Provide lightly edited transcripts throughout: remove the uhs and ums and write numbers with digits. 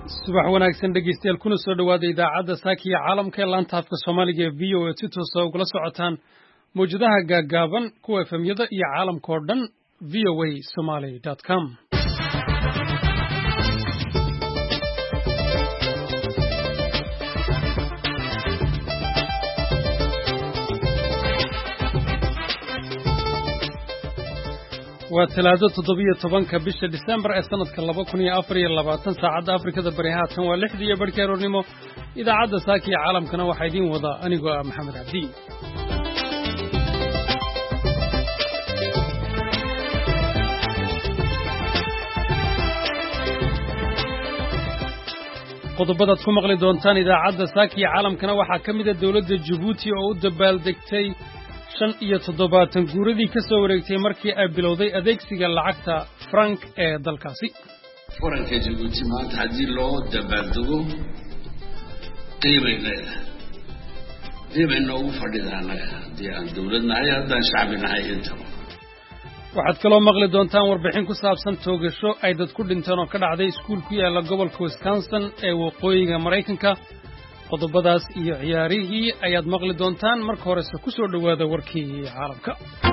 subax wanaagsan dhegeystayaal kuna soo dhawaada idaacadda saakiya caalamka ee laanta afka Soomaaliga ee VOA si toos ah ugala socotaan mowjadaha gaagaaban kuwa FM-yada iyo caalamka oo dhan voasomali.com. waa talaado 17 bisha December ee sanadka 2024 saacada Afrikada bari haatan waa 6 barkii aroornimo idaacadda saakiya caalamkana waxa idin wada anigoo Maxamed Cabdi qodobada ku maqli doontaan idaacadda saakiya caalamkana waxa kamid ah dawladda Djibouti oo u dabaaldegtay 75 guuradii ka soo wareegtay markii ay bilowday adeegsiga lacagta franc ee dalkaasi. Franca Djibouti maanta hadii loo dabaaldego qiimayna ugu fadhidaanaga hadii aan dawladnahay haddaan shacbinahay intaba. waxaad kaloo maqli doontaan warbixin ku saabsan toogasho ay dad ku dhinteen oo ka dhacday iskuul ku yaala gobolka Wisconsin ee waqooyiga Mareykanka. qodobadaas iyo ciyaarihii ayaad maqli doontaan marka hore ku soo dhawaada warkii caalamka.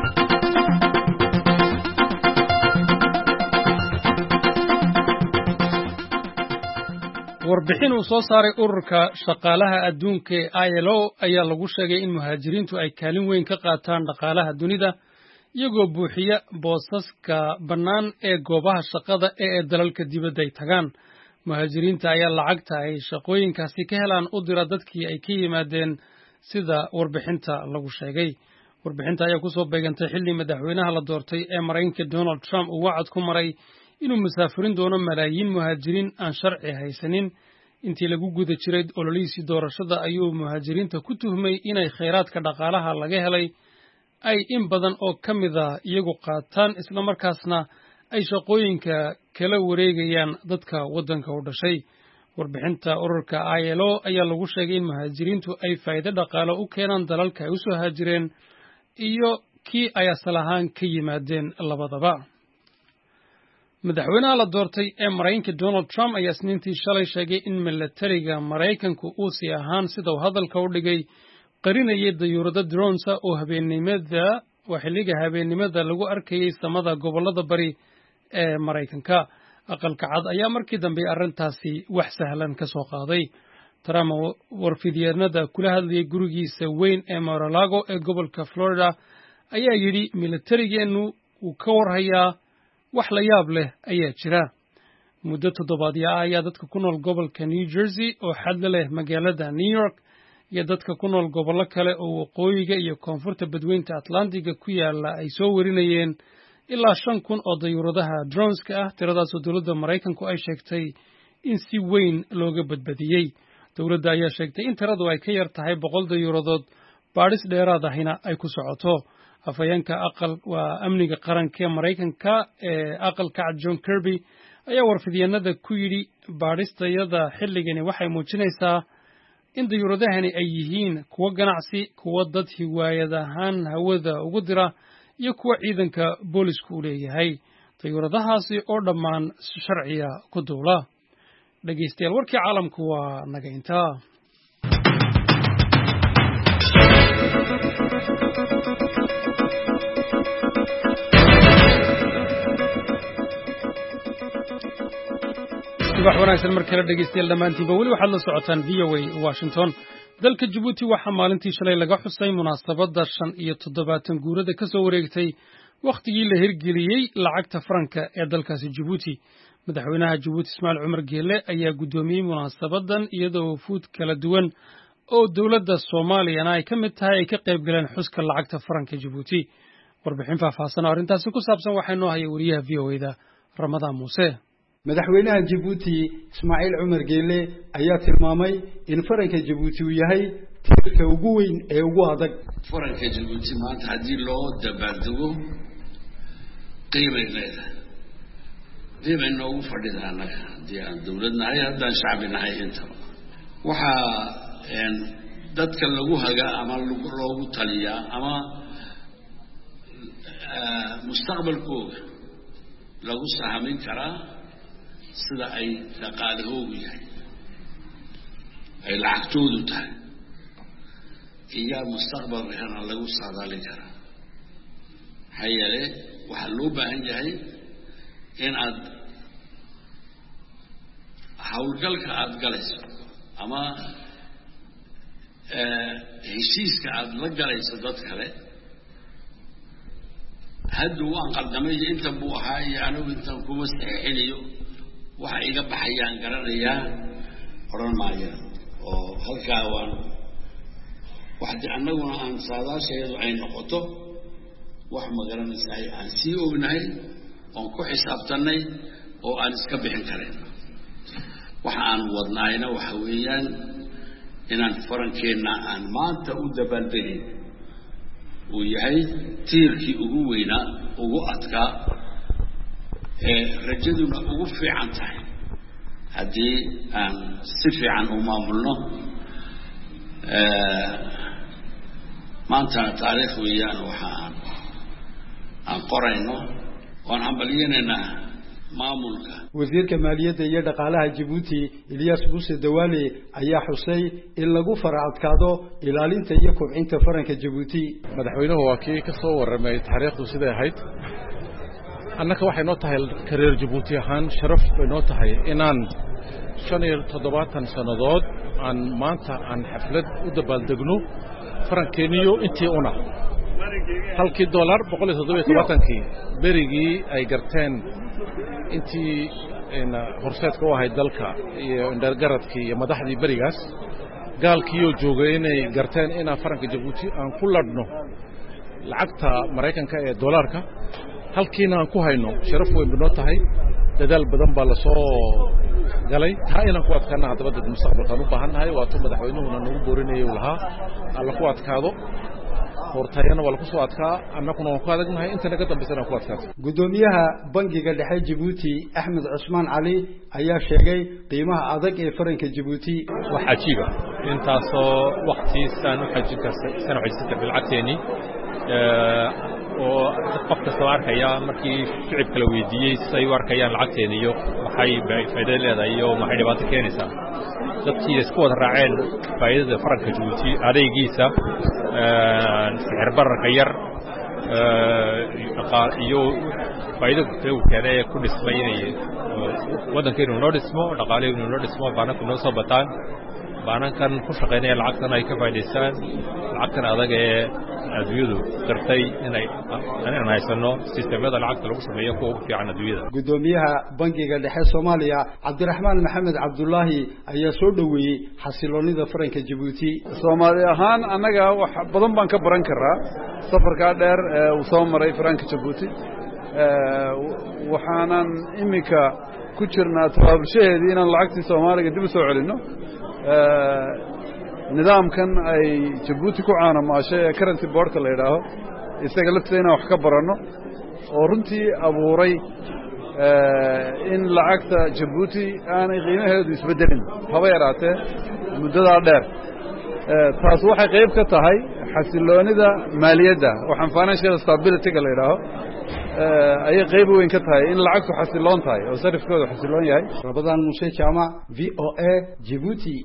warbixin uu soo saaray ururka shaqaalaha adduunka ee ILO ayaa lagu sheegay in muhaajiriintu ay kaalin weyn ka qaataan dhaqaalaha dunida iyagoo buuxiya boosaska bannaan ee goobaha shaqada ee dalalka dibadda ay tagaan. muhaajiriinta ayaa lacagta ay shaqooyinkaasi ka helaan u dira dadkii ay ka yimaadeen sida warbixinta lagu sheegay. warbixinta ayaa ku soo beegantay xilli madaxweynaha la doortay ee Mareykanka Donald Trump uu wacad ku maray inuu musaafirin doono malaayiin muhaajiriin aan sharci haysanin. intii lagu guda jiray ololihiisii doorashada ayuu muhaajiriinta ku tuhmay inay kheyraadka dhaqaalaha laga helay ay in badan oo ka mid ah iyagu qaataan isla markaasna ay shaqooyinka kala wareegayaan dadka waddanka u dhashay. warbixinta ururka ILO ayaa lagu sheegay in muhaajiriintu ay faa'iido dhaqaale u keenaan dalalka ay u soo haajireen iyo kii ay asal ahaan ka yimaadeen labadaba. madaxweynaha la doortay ee Mareykanka Donald Trump ayaa Isniintii shalay sheegay in militariga Mareykanku uu si ahaan sida uu hadalka u dhigay qarinayay dayuurado drones oo xilliga habeennimada lagu arkayay samada gobollada bari ee Mareykanka. aqalka cad ayaa markii dambe arrintaasi wax sahlan ka soo qaaday. Trump warfidyeennada kula hadlayay gurigiisa weyn ee Mar-a-Lago ee gobolka Florida ayaa yidhi militarigeenu uu ka warhayaa wax la yaab leh ayaa jira. muddo toddobaadyo ah ayaa dadka ku nool gobolka New Jersey oo xad leh magaalada New York iyo dadka ku nool gobollo kale oo waqooyiga iyo koonfurta badweynta Atlantiga ku yaala ay soo warinayeen ilaa 5,000 oo dayuuradaha droneska ah. tiradaas oo dawladda Mareykanku ay sheegtay in si weyn looga badbadiyey. dawladda ayaa sheegtay in tiradu ay ka yar tahay 100 dayuuradood baadhis dheeraad ahina ay ku socoto. afhayeenka waa amniga qaranka ee Mareykanka ee aqalka cad John Kirby ayaa warfidyeennada ku yidhi baadhistayada xilligani waxay muujinaysaa in dayuuradahani ay yihiin kuwa ganacsi, kuwa dad hiwaayad ahaan hawada ugu dira iyo kuwa ciidanka boolisku u leeyahay. dayuuradahaasi oo dhammaan sharciya ku duula. dhegeystayaal warkii caalamku waa naga intaa. subax wanaagsan markale dhegeystayaal dhammaantiinba weli waxaad la socotaan VOA Washington. dalka Djibouti waxaa maalintii shalay laga xusay munaasabadda 75 guurada ka soo wareegtay wakhtigii la hirgeliyey lacagta franka ee dalkaasi Djibouti. madaxweynaha Djibouti Ismaaciil Cumar Geele ayaa gudoomiyey munaasabaddan iyadoo fuud kala duwan oo dawladda Soomaaliyana ay ka mid tahay ay ka qayb galeen xuska lacagta franka Djibouti. warbixin faahfaahsan oo arrintaasi ku saabsan waxay noo hayay wariyaha VOA-da Ramadaan Muuse. madaxweynaha Djibouti Ismaaciil Cumar Geele ayaa tilmaamay in faranka Djibouti uu yahay tirka ugu weyn ee ugu adag. faranka Djibouti maanta hadii loo dabaaldego qiimayna ugu fadhidaanaga hadii aan dawladnahay haddaan shacbinahay intaba. waxaa dadka lagu hagaa ama loogu taliyaa ama mustaqbalkooda lagu sahamin karaa sida ay dhaqaalahoogu yahay ay lacagtoodu tahay iyo mustaqbalkana lagu saadaalin karaa hay'ale waxa loo baahan yahay in aad hawlgalka aad galayso ama heshiiska aad la galayso dad kale hadduu waan qaldamay inta buu ahaa iyo anigu intaan kuma saxiixinayo waxa iga baxayaan garanayaa oran maayo oo halkaa waan waxdi annaguna aan saadaasheedu ay noqoto wax ma garanaysaa aan sii ognahay oon ku xisaabtanay oo aan iska bixin karin waxa aan wadnaayna waxa weeyaan inaan farankeena aan maanta u dabaaldegin uu yahay tiirkii ugu weynaa ugu adkaa ee rajaduna ugu fiican tahay haddii aan si fiican u maamulno maantana taariikh weeyaan waxa aan qorayno waan hambalyenaynaa maamulka wasiirka maaliyadda iyo dhaqaalaha Djibouti Ilyas Buse Dawaale ayaa xusay in lagu faraadkaado ilaalinta iyo kobcinta faranka Djibouti madaxweynuhu waa kii ka soo warramay taariikhdu sida ahayd annaka waxay noo tahay kareer Djibouti ahaan sharaf bay noo tahay inaan 75 sanadood aan maanta aan xaflad u dabaaldegno farankeeniyo intii una halkii dollar 177 berigii ay garteen intii horseedka u ahayd dalka iyo indhargaradkii iyo madaxdii berigaas gaalkiioo joogay inay garteen inaan faranka Djibouti aan ku ladhno lacagta Mareykanka ee dollarka halkiina aan ku hayno sharaf weyn bay noo tahay dadaal badan baa la soo galay taa inaan ku adkaana haddaba dad mustaqbalkan u baahannahay waa tuu madaxweynuhuna nagu boorinayo lahaa alla ku adkaado hortayana waa lagu soo adkaa annaguna waan ku adagnahay inta naga dambaysana ku adkaato gudoomiyaha bangiga dhexe Djibouti Axmed Cusmaan Cali ayaa sheegay qiimaha adag ee faranka Djibouti wax cajiib ah intaasoo waqti saan u xajinta bilcagteeni oo qofka soo arkaya markii shicib kala weydiiyay say u arkayaan lacagteena iyo waxay faa'iido leedahay iyo maxay dhibaato keenaysaa dadkii isku wada raaceen faa'iidada faranka Djibouti adeegiisa sicir bararka yar iyo faa'iido kale ku dhismay inay wadankeenu noo dhismo dhaqaaleenu noo dhismo baanku noo soo bataan baankan ku shaqeynaya lacagtan ay ka faa'iideystaan lacagtan adag ee adduunyadu qirtay inaan haysano sistemada lacagta lagu sameeyo kuwa ugu fiican adduunyada gudoomiyaha bangiga dhexe Soomaaliya Cabdiraxmaan Maxamed Cabdullaahi ayaa soo dhaweeyay xasiloonida faranka Djibouti Soomaali ahaan anaga wax badan baan ka baran karaa safarka dheer ee uu soo maray faranka Djibouti waxaanan imika ku jirnaa tabaabsheedii inaan lacagtii Soomaaliga dib u soo celino nidaamkan ay Djibouti ku caanamaashay currency board la yiraahdo isaga lafteena wax ka barano oo runtii abuuray in lacagta Djibouti aanay qiimaheedu isbedelin haba yaraatee muddada dheer taas waxay qayb ka tahay xasiloonida maaliyadda waxaan financial stability la yiraahdo ay qayb weyn ka tahay in lacagtu xasiloon tahay oo sarifkoodu xasiloon yahay Ramadan Muuse Jaamac VOA Djibouti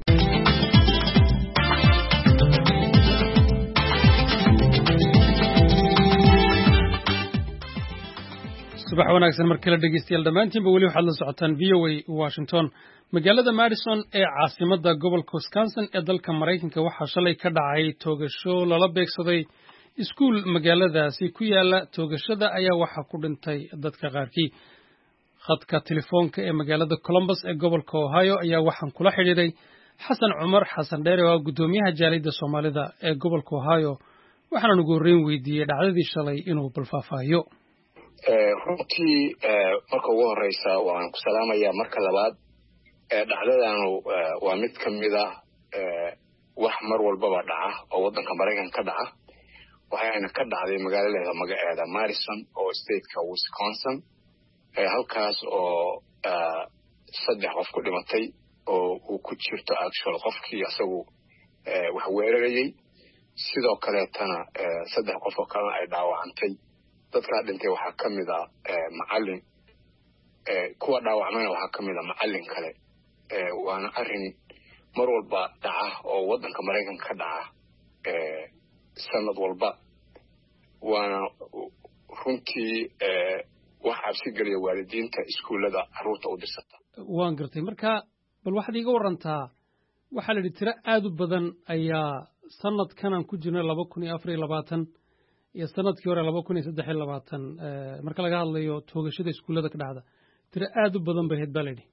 subax wanaagsan markala dhageystayaal dhamaantiinba wali waxaad la socotaan VOA Washington magaalada Madison ee caasimadda gobolka Wisconsin ee dalka Mareykanka waxaa shalay ka dhacay toogasho lala beegsaday iskuul magaaladaasi ku yaala toogashada ayaa waxaa ku dhintay dadka qaarkii khadka telefoonka ee magaalada Columbus ee gobolka Ohio ayaa waxaan kula xiriiray Xasan Cumar Xasan Dheere oo gudoomiyaha jaaliyadda Soomaalida ee gobolka Ohio waxaan ugu horreyn weydiiyay dhacdadii shalay inuu balfaafaayo runtii marka ugu horeysa waan ku salaamayaa marka labaad dhacdadanu waa mid ka mid ah wax mar walbaba dhaca oo waddanka Mareykanka ka dhaca waxayna ka dhacday magaalada magaceeda Madison oo stateka Wisconsin halkaas oo 3 qof ku dhimatay oo uu ku jirto actual qofkii asagu wax weerarayay sidoo kale tana 3 qof oo kale ay dhaawacantay dadka dhintay waxaa ka mid ah macallin kuwa dhaawacmayna waxaa ka mid a macallin kale waana arrin mar walba dhaca oo waddanka Maraykanka ka dhaca sanad walba waana runtii wax cabsi geliya waalidiinta iskuullada carruurta u dirsata. waan gartay marka bal waxaad iiga warantaa waxaa la yidhi tiro aad u badan ayaa sanadkanan ku jirnay 2024 iyo sanadkii hore 2023 marka laga hadlayo toogashada iskuullada ka dhacda tiro aad u badan bay ahayd baa la yidhi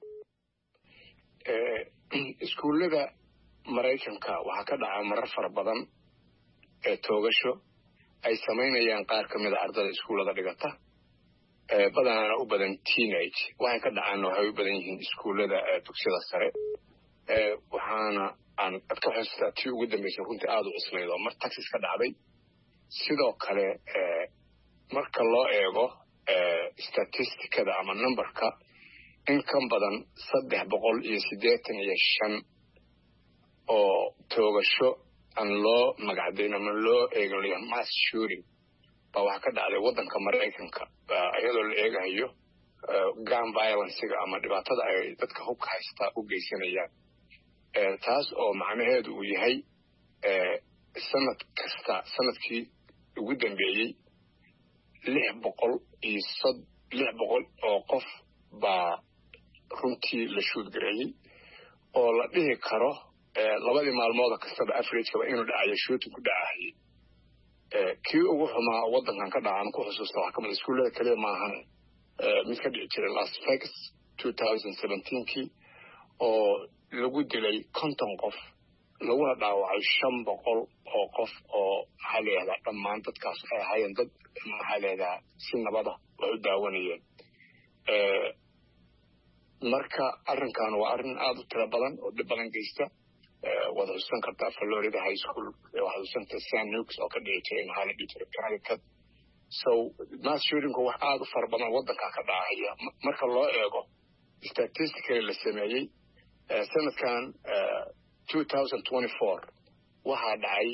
iskuullada Maraykanka waxaa ka dhaca marar fara badan toogasho ay samaynayaan qaar ka mid a ardayda iskuullada dhigata badanaana u badan teenage waxay ka dhacaan waxay u badan yihiin iskuullada dugsiyada sare waxaana aan ka xustaa tii ugu dambeysay runtii aad u cuslayd oo mar Texas ka dhacday sidoo kale marka loo eego statistikada ama numberka in ka badan 385 oo toogasho aan loo magacdayn ama loo eegayo mass shooting baa waxa ka dhacday waddanka Maraykanka iyadoo la eegayo gun violence ama dhibaatada ay dadka hubka haysta u geysanayaan taas oo macnaheedu uu yahay sanad kasta sanadkii ugu dambeeyay 600 oo qof baa runtii la shoot gareeyay oo la dhihi karo labadii maalmood kastaba average-ka inuu dhacayo shooting ku dhacayay kii ugu xumaa waddankan ka dhacaan ku xusuusta waxa kamid iskuullada kaliya maahan mid ka dhici jiray Las Vegas 2017kii oo lagu dilay 50 qof laguna dhaawacay 500 oo qof oo maxaa la yidhahdaa dhammaan dadkaas ay ahaayeen dad maxaa la yidhahdaa si nabada wax u daawanayeen marka arrinkan waa arrin aad u tiro badan oo dhib badan geysta waad xusuusan kartaa Florida High School waxaad xusuusan kartaa San Nukes oo ka dhici jiray maxaa la dhihi jiray Connecticut so mass shooting wax aad u fara badan waddanka ka dhacaya marka loo eego statistically la sameeyay sanadkan 2024 waxaa dhacay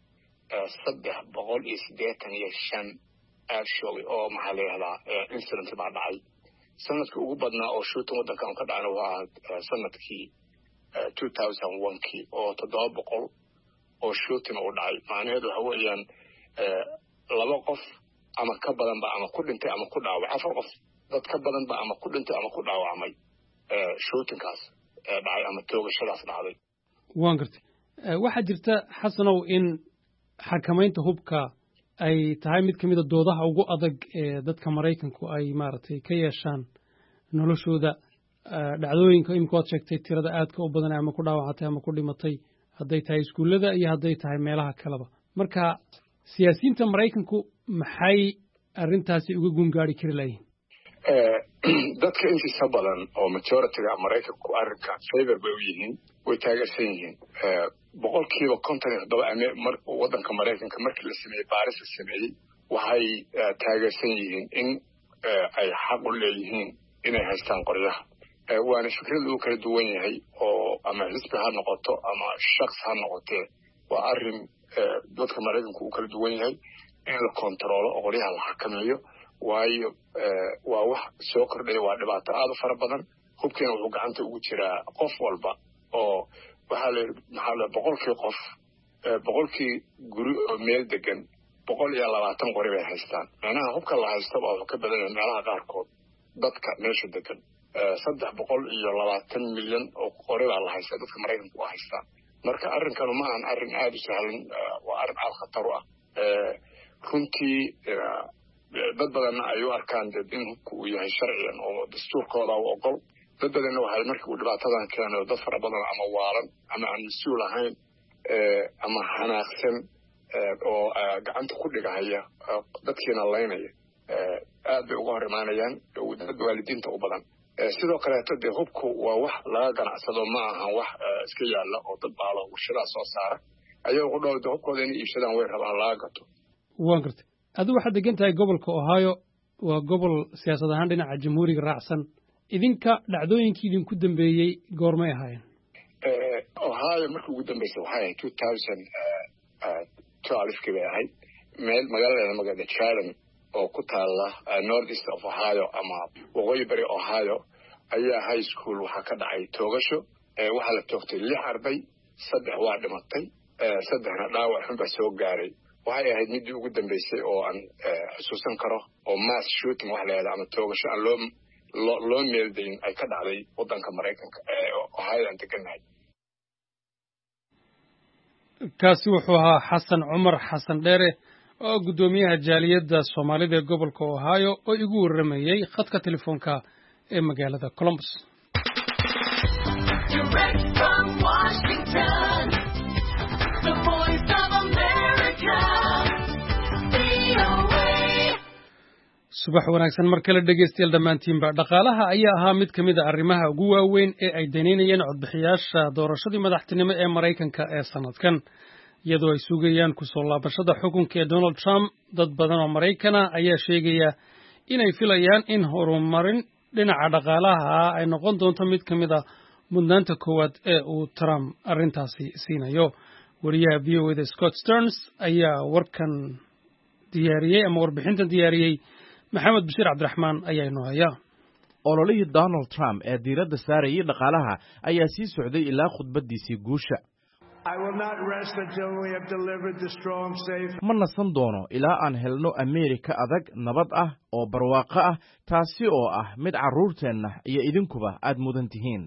385 actually oo maxaa la yidhahdaa incident baa dhacay sanadkii ugu badnaa oo shooting waddankan ka dhacana waa sanadkii 2001kii oo 700 oo shooting u dhacay macnaheedu waxa weeyaan 2 qof ama ka badanba ama ku dhintay ama ku dhaawacay 4 qof dad ka badanba ama ku dhintay ama ku dhaawacmay shootingkaas dhacay ama toogashadaas dhacday waan gartay waxaa jirta xasanow in xakamaynta hubka ay tahay mid ka mid a doodaha ugu adag ee dadka Maraykanku ay maaragtay ka yeeshaan noloshooda dhacdooyinka imika waad sheegtay tirada aadka u badan ama ku dhaawacatay ama ku dhimatay hadday tahay iskuullada iyo hadday tahay meelaha kaleba marka siyaasiyiinta Maraykanku maxay arrintaasi uga gungaari kari lahayn dadka intiisa badan oo majority-ga Maraykanku arrinka favor bay u yihiin way taageersan yihiin boqolkiiba 57 waddanka Maraykanka markii la sameeyay baaris la sameeyay waxay taageersan yihiin in ay xaq u leeyihiin inay haystaan qoryaha waana fikrad uu kala duwan yahay oo ama xisbi ha noqoto ama shakhs ha noqotee waa arrin dadka Maraykanku uu kala duwan yahay in la kontrolo qoryaha la xakameeyo waayo waa wax soo kordhaya waa dhibaato aad u fara badan hubkeena wuxuu gacanta ugu jiraa qof walba oo waxaa la maxaa la boqolkii guri oo meel degan 120 qori bay haystaan macnaha hubka la haysto waa ka badan yahay meelaha qaarkood dadka meesha degan 320 milyan oo qori baa la haysta dadka Maraykanku waa haystaan marka arrinkan ma ahan arrin aad u sahlan waa arrin aad khatar u ah runtii dad badanna ay u arkaan in hubku uu yahay sharciyan oo dastuurkooda u ogol dad badanna waxay markii uu dhibaatadan keeno dad fara badan ama waalan ama aan mas-uul ahayn ama xanaaqsan oo gacanta ku dhigahaya dadkiina laynaya aad bay uga hor imaanayaan dad waalidiinta u badan sidoo kaleeto dee hubku waa wax laga ganacsado ma ahan wax iska yaalla oo dad baalo warshadaha soo saara ayagoo ku dhowda hubkooda inay iibsadaan way rabaan laga gato waan gartay adigu waxaad degan tahay gobolka Ohio waa gobol siyaasad ahaan dhinaca jamhuuriga raacsan idinka dhacdooyinkii idinku dambeeyey goormay ahaayeen Ohio markii ugu dambeysay waxay ahayd 2012kii bay ahayd meel magaalada Chatham oo ku taala north east of Ohio ama waqooyi bari Ohio ayaa high school waxa ka dhacay toogasho waxa la toogtay 6 arday 3 waa dhimatay 3na dhaawac xun baa soo gaaray waxay ahayd midii ugu dambeysay oo aan xusuusan karo oo mass shooting wax la yiraahdo ama toogasho aan loo meeldayn ay ka dhacday wadanka Mareykanka Ohio aan deganahay kaasi wuxuu ahaa xasan cumar xasan dheere oo gudoomiyaha jaaliyadda Soomaalida ee gobolka Ohio oo igu waramayay khadka telefoonka ee magaalada Columbus. subax wanaagsan mar kale dhegeystayaal dhammaantiinba dhaqaalaha ayaa ahaa mid ka mid ah arrimaha ugu waaweyn ee ay daneynayeen codbixiyaasha doorashadii madaxtinimo ee Mareykanka ee sanadkan iyadoo ay sugayaan ku soo laabashada xukunka ee Donald Trump dad badan oo Mareykana ayaa sheegaya inay filayaan in horumarin dhinaca dhaqaalaha ay noqon doonto mid ka mid ah mudnaanta koowaad ee uu Trump arrintaasi siinayo wariyaha VOA Scott Stearns ayaa warkan diyaariyay ama warbixintan diyaariyay maxamed bashiir cabdiraxmaan ayaa inoo haya ololihii Donald Trump ee diiradda saarayay dhaqaalaha ayaa sii socday ilaa khudbadiisii guusha ma nasan doono ilaa aan helno Ameerika adag nabad ah oo barwaaqo ah taasi oo ah mid carruurteenna iyo idinkuba aad mudan tihiin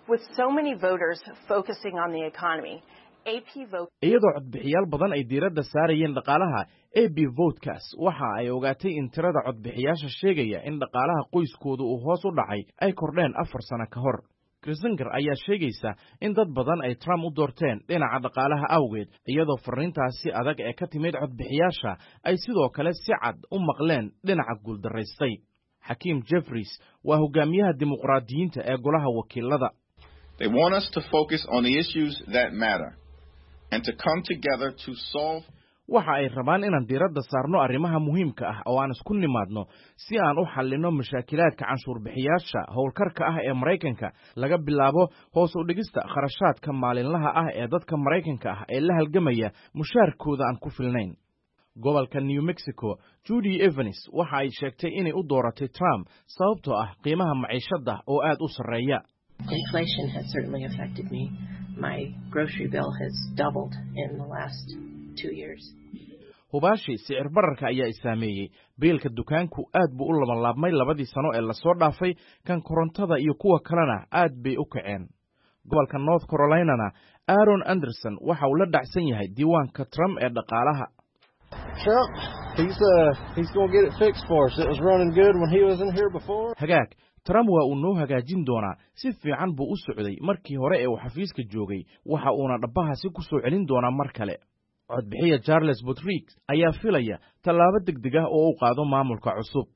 iyadoo codbixiyaal badan ay diiradda saarayeen dhaqaalaha AP Votekas waxa ay ogaatay in tirada codbixiyaasha sheegaya in dhaqaalaha qoyskoodu uu hoos u dhacay ay kordheen 4 sano ka hor Kissinger ayaa sheegaysa in dad badan ay Trump u doorteen dhinaca dhaqaalaha awgeed iyadoo fariintaasi adag ee ka timid codbixiyaasha ay sidoo kale si cad u maqleen dhinaca guuldaraystay Hakeem Jeffries waa hogaamiyaha dimuqraadiyiinta ee golaha wakiilada They want us to focus on the issues that matter and to come together to solve waxa ay rabaan inaan diiradda saarno arrimaha muhiimka ah oo aan isku nimaadno si aan u xallino mashaakilaadka canshuur bixiyaasha howlkarka ah ee Mareykanka laga bilaabo hoos u dhigista kharashaadka maalinlaha ah ee dadka Mareykanka ah ee la halgamaya mushaarkooda aan ku filnayn gobolka New Mexico Judy Evans waxa ay sheegtay inay u dooratay Trump sababtoo ah qiimaha maciishada oo aad u sareeya Inflation has certainly affected me. My grocery bill has doubled in the last 2 years. Hubashi sicir bararka ayaa isaameeyay biilka dukaanku aad buu u labanlaabmay 2 sano ee la soo dhaafay kan korontada iyo kuwa kalena aad bay u kaceen gobolka North Carolina Aaron Anderson waxa uu la dhacsan yahay diiwaanka Trump ee dhaqaalaha Trump he's going to get it fixed for us. It was running good when he was in here before. Hagaag Trump waa uu noo hagaajin doonaa si fiican buu u socday markii hore ee uu xafiiska joogay waxa uuna dhabahaasi ku soo celin doonaa mar kale codbixiya Charles Buttigieg ayaa filaya tallaabo degdeg ah oo uu qaado maamulka cusub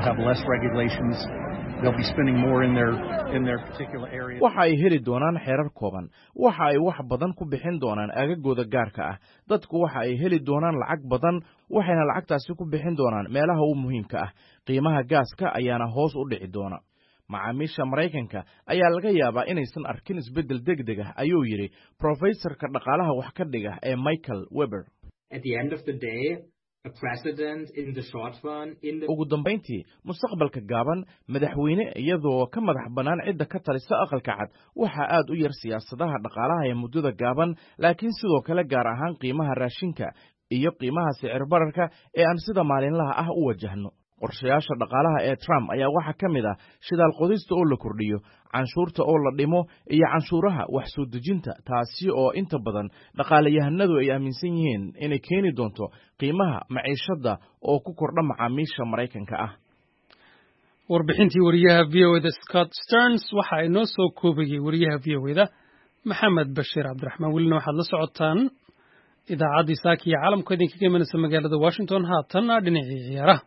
waxa ay heli doonaan xeerar kooban waxa ay wax badan ku bixin doonaan aagagooda gaarka ah dadku waxa ay heli doonaan lacag badan waxayna lacagtaasi ku bixin doonaan meelaha ugu muhiimka ah qiimaha gaaska ayaana hoos u dhici doona macaamiisha Mareykanka ayaa laga yaabaa inaysan arkin isbedel degdeg ah ayuu yiri professorka dhaqaalaha wax ka dhiga ee Michael Weber At the end of the day a president in the short run ugu dambeyntii mustaqbalka gaaban madaxweyne iyadoo ka madax banaan cidda ka talisa aqalka cad waxa aad u yar siyaasadaha dhaqaalaha ee muddada gaaban laakiin sidoo kale gaar ahaan qiimaha raashinka iyo qiimaha sicir bararka ee aan sida maalinlaha ah u wajahno qorshayaasha dhaqaalaha ee Trump ayaa waxa ka mid ah shidaal qodista oo la kordhiyo canshuurta oo la dhimo iyo canshuuraha wax soo dejinta taasi oo inta badan dhaqaalayahanadu ay aaminsan yihiin inay keeni doonto qiimaha maciishada oo ku kordha macaamiisha Mareykanka ah warbixintii wariyaha VOA Scott Stearns waxa ay noo soo koobayay wariyaha VOA Maxamed Bashiir Cabdiraxmaan welina waxaad la socotaan idaacadii saaki iyo caalamka idinkaga imanaysa magaalada Washington haatan dhinacii ciyaaraha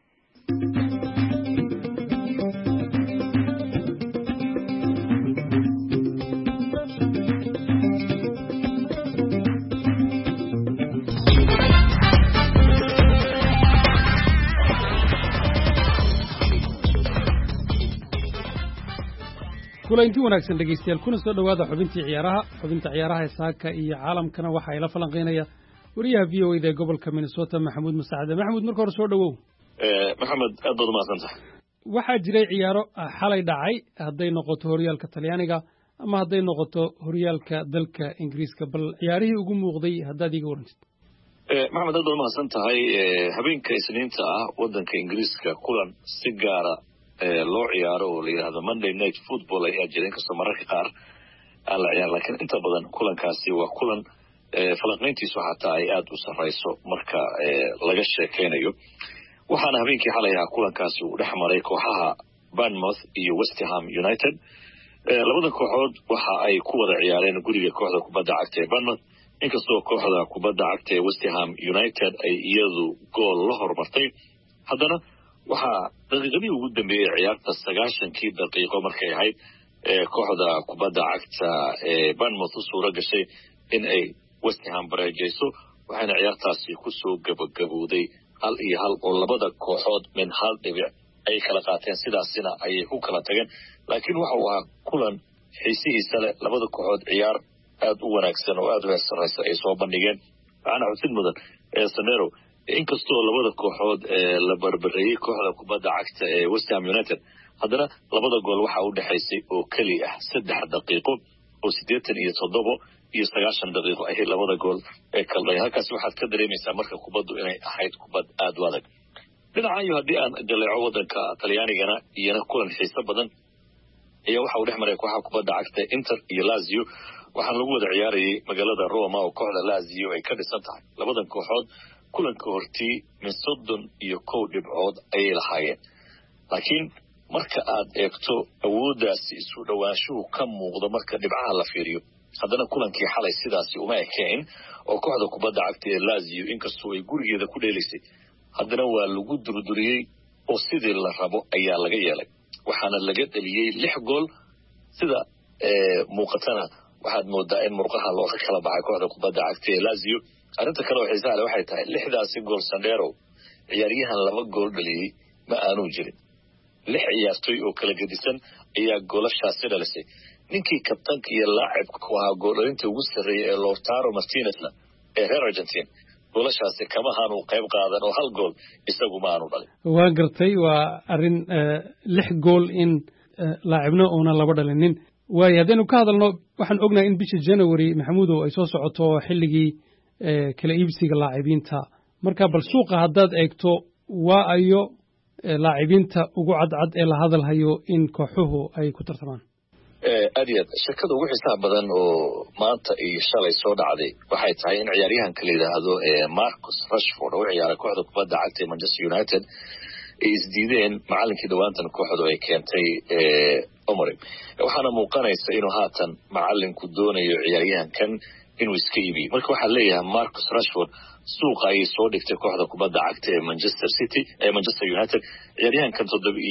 kulanti wanaagsan dhageystayaal kuna soo dhawaada xubinta ciyaaraha saaka iyo caalamkana waxa ay la falanqeynaya wariyaha VOA ee gobolka Minnesota Maxamuud Musaacade Maxamuud marka hore soo dhawow maxamed aad baad umahadsantahay. waxaa jiray ciyaaro xalay dhacay hadday noqoto horyaalka talyaaniga ama hadday noqoto horyaalka dalka ingiriiska bal ciyaarihii ugu muuqday haddaad iiga warantid. maxamed aad baad umahadsan tahay. habeenka isniinta ah waddanka ingiriiska kulan si gaara loo ciyaaro oo la yidhaahdo Monday Night Football ayaa jira, inkastoo mararka qaar aan la ciyaar, laakiin inta badan kulankaasi waa kulan falanqayntiisu xataa ay aada u sarreyso marka laga sheekeynayo. waxaana habeenkii xalay ahaa kulankaasi uu dhex maray kooxaha Bournemouth iyo West Ham United. labada kooxood waxa ay ku wada ciyaareen guriga kooxda kubadda cagta ee Bournemouth, inkastoo kooxda kubadda cagta ee West Ham United ay iyadu gool la hormartay. haddana waxaa daqiiqadii ugu dambeeyey ciyaarta 90 daqiiqo markay ahayd kooxda kubadda cagta ee Bournemouth u suura gashay in ay West Ham bareejayso, waxaana ciyaartaasi ku soo gabagabowday 1-1 oo labada kooxood min hal dhibic ay kala qaateen, sidaasina ayay ku kala tageen. laakiin waxa uu ahaa kulan xiisihiisa leh, labada kooxood ciyaar aad u wanaagsan oo aad u heersaraysa ay soo bandhigeen. waxaana xusid mudan Samero, inkastoo labada kooxood la barbareeyey kooxda kubadda cagta ee West Ham United, haddana labada gool waxa u dhaxaysay oo keli ah 3 daqiiqo oo 87 iyo 90 daqiiqo ay labada gool ee kala. halkaas waxaad ka dareemaysaa marka kubaddu inay ahayd kubad aad u adag. dhinacayo haddii aan jaleeco waddanka Talyaanigana iyana kulan xiiso badan ayaa waxa uu dhex maray kooxaha kubadda cagta Inter iyo Lazio. waxaan lagu wada ciyaarayay magaalada Roma oo kooxda Lazio ay ka dhisan tahay. labadan kooxood kulanka hortii min 31 dhibcood ayay lahaayeen, laakiin marka aad eegto awooddaasi isu dhawaanshuhu ka muuqdo marka dhibcaha la fiiriyo, haddana kulankii xalay sidaasi uma ekayn oo kooxda kubadda cagta ee Lazio inkastoo ay gurigeeda ku dheelaysay, haddana waa lagu durduriyey oo sidii la rabo ayaa laga yeelay. waxaana laga dhaliyey 6 gool. sida muuqatana waxaad moodaa in murqaha looga kala baxay kooxda kubadda cagta ee Lazio. arrinta kale oo xiisaha leh waxay tahay 6daasi gool Sandero ciyaaryahan 2 gool dhaliyey ma aanu jirin. 6 ciyaartoy oo kala gedisan ayaa goolashaasi dhalisay. ninkii kabtanka iyo laacibka ku ahaa goolinta ugu sarreeyay ee Lautaro Martinez ee reer Argentina, goolashaasi kama aanu qayb qaadan oo 1 gool isagu ma aanu dhalin. waa gartay, waa arrin 6 gool in laacibna oona laba dhalinin. waayo haddaynu ka hadalno, waxaan ognahay in bisha January Maxamuudow ay soo socoto xilligii kala iibsiga laacibiinta. marka bal suuqa haddaad eegto, waa ayo laacibiinta ugu cadcad ee la hadalhayo in kooxuhu ay ku tartamaan. aad iyo aad shakada ugu xiisaha badan oo maanta iyo shalay soo dhacday waxay tahay in ciyaaryahanka la yidhaahdo Marcus Rashford oo ciyaara kooxda kubadda cagta ee Manchester United ay isdiideen macallinkii dhawaantan kooxdu ay keentay Omari. waxaana muuqanaysa inuu haatan macallinku doonayo ciyaaryahankan inuu iska iibiyo. marka waxaa leeyahay Marcus Rashford suuqa ay soo dhigtay kooxda kubadda cagta ee Manchester United. ciyaaryahankan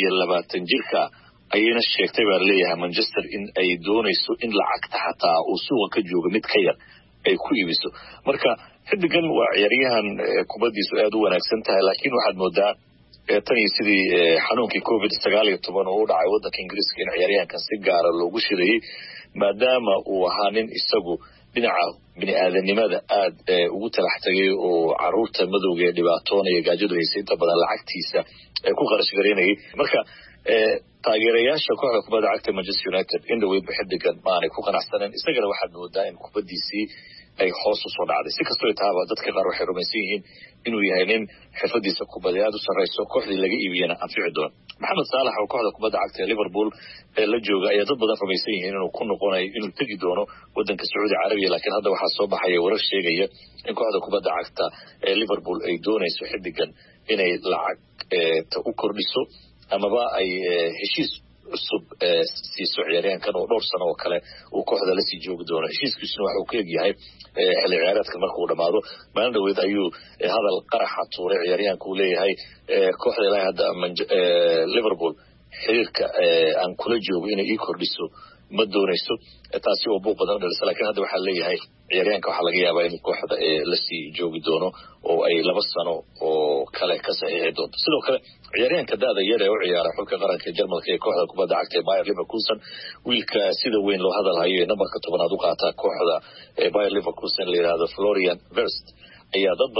27 jirka ayayna sheegtay baa leeyahay Manchester in ay doonayso in lacagta xataa uu suuqa ka joogo mid ka yar ay ku iibiso. marka xidigan waa ciyaaryahan kubadiisu aad u wanaagsan tahay, laakiin waxaad moodaa tan iyo sidii xanuunkii COVID-19 oo u dhacay waddanka Ingiriiska in ciyaaryahankan si gaara loogu shirayay, maadaama uu ahaa nin isagu dhinaca bini'aadanimada aad ugu talax tagay oo caruurta madowga ee dhibaatoonaya gaajadu haysay inta badan lacagtiisa ku qarash gareynayay. marka taageerayaasha kooxda kubadda cagta Manchester United in dhaweydba xidigan maanay ku qanacsaneen, isagana waxaad moodaa in kubadiisii ay hoos u soo dhacday. si kastoo taaba dadka qaar waxay rumaysan yihiin inuu yahay nin xirfadiisa kubadda aad u sarreyso, kooxdii laga iibiyana anfici doono. Mohamed Salah oo kooxda kubadda cagta ee Liverpool la jooga ayaa dad badan rumaysan yihiin inuu ku noqonayo inuu tegi doono waddanka Sacuudi Carabiya, laakiin hadda waxaa soo baxaya warar sheegaya in kooxda kubadda cagta ee Liverpool ay doonayso xidigan inay lacag u kordhiso amaba ay heshiis cusub siiso ciyaaryahankan oo dhowr sano oo kale uu kooxda la sii joogi doono. heshiiskiisuna waxa uu ka egyahay xilli ciyaareedka markuu dhamaado. maalin dhaweed ayuu hadal qaraxa tuuray ciyaaryahanka uu leeyahay kooxda ilaa hadda Liverpool xiriirka aan kula joogo inay ii kordhiso ma doonayso, taasi oo buuq badan dhalisa. laakiin hadda waxaa leeyahay ciyaaryahanka waxaa laga yaabaa in kooxda lasii joogi doono oo ay 2 sano oo kale ka saxiixi doonto. sidoo kale ciyaaryahanka da'da yar ee u ciyaara xulka qaranka Jarmalka ee kooxda kubadda cagta ee Bayer Leverkusen, wiilka sida weyn loo hadalhayo ee nambarka 10aad u qaata kooxda Bayer Leverkusen la yiraahdo Florian Wirtz, ayaa dad badan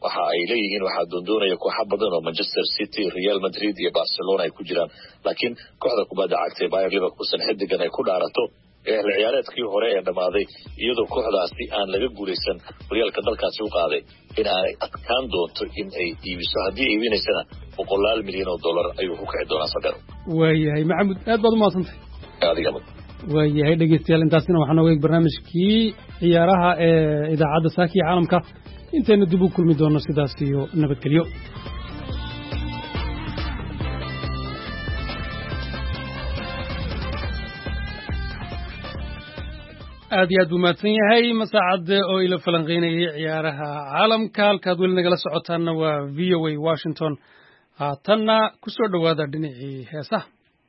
waxa ay leeyihiin waxaa doondoonaya kooxo badan oo Manchester City, Real Madrid iyo Barcelona ay ku jiraan laakiin kooxda kubadda cagta ee Bayer Leverkusen xidigan ay ku dhaarato ciyaareedkii hore ee dhamaaday iyadoo kooxdaasi aan laga guuleysan horyaalka dalkaasi u qaaday in ay adkaan doonto in ay iibiso haddii ay iibinaysana $100 milyan ayuu ku kici doonaa Sagaal. waayahay Maxamed aad baad u mahadsantahay. adiga waayahay dhegeystayaal intaasina waxaan ogeey barnaamijkii ciyaaraha ee idaacadda Saakiya Caalamka intaynu dib u kulmi doono sidaas iyo nabadgelyo. aad iyo aad buu mahadsan yahay Masacad oo ila falanqeynayay ciyaaraha caalamka halkaad weli nagala socotaana waa VOA Washington haatanna ku soo dhowaada dhinacii heesaha.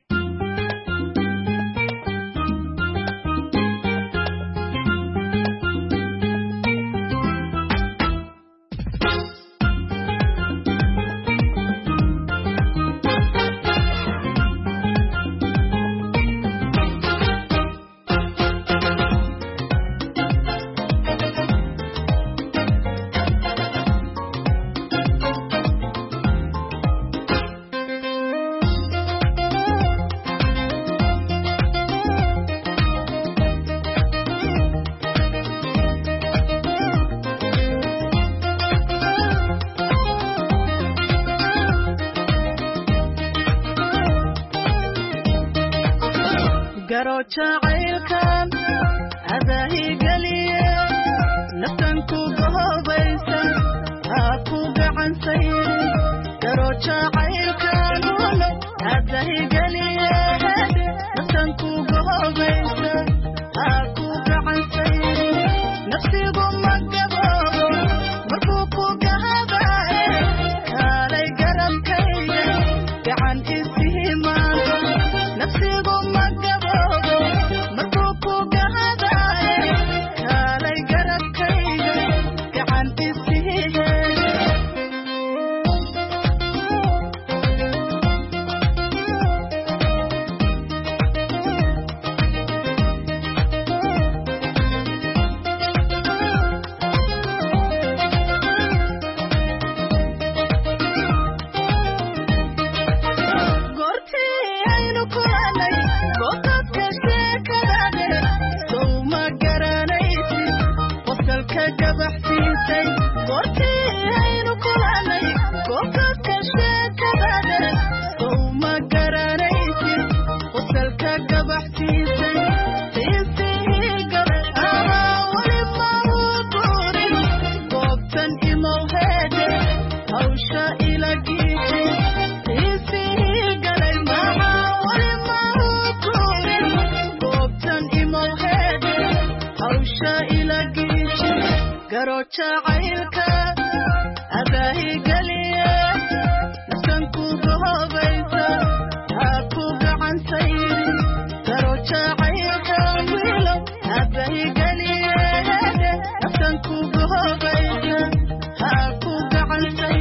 jacaylkan adaahi galiye naftanku gohobaysa haa ku gacansay garo jacaylkan adaahi galiye naftanku gohobaysa haa ku gacansay nafsigu magaboobo markuu ku gahabaaye kaalay garabkayga gacan isihimaado nafsigu magaboobo markuu ku gahabaaye kaalay garabkayga gacan isihimaado jacaylka adaahi galiye naftanku gohobaysa haa ku gacansay garo jacaylka wiilo adaahi galiye naftanku gohobaysa haa ku gacansay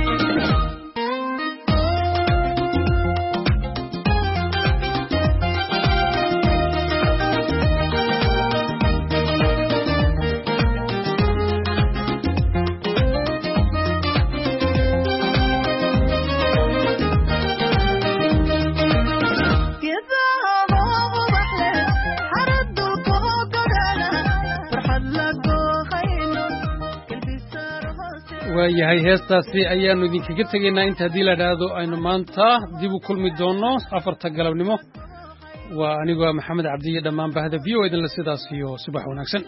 waayahay heestaasi ayaanu idinkaga tegaynaa inta haddii la dhaahdo aynu maanta dib u kulmi doono 4 galabnimo waa anigoo maxamed cabdiye dhammaan bahda v o idinla sidaas iyo subax wanaagsan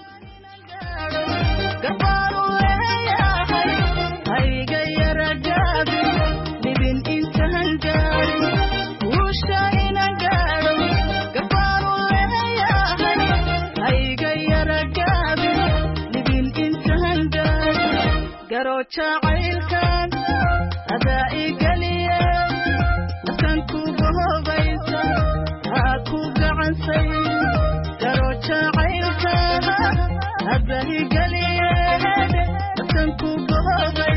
garo jacaylkan adaahi galiye naftanku gohobaysa haa ku gacansay garo jacaylkan adaahi galiye naftanku gohobaysa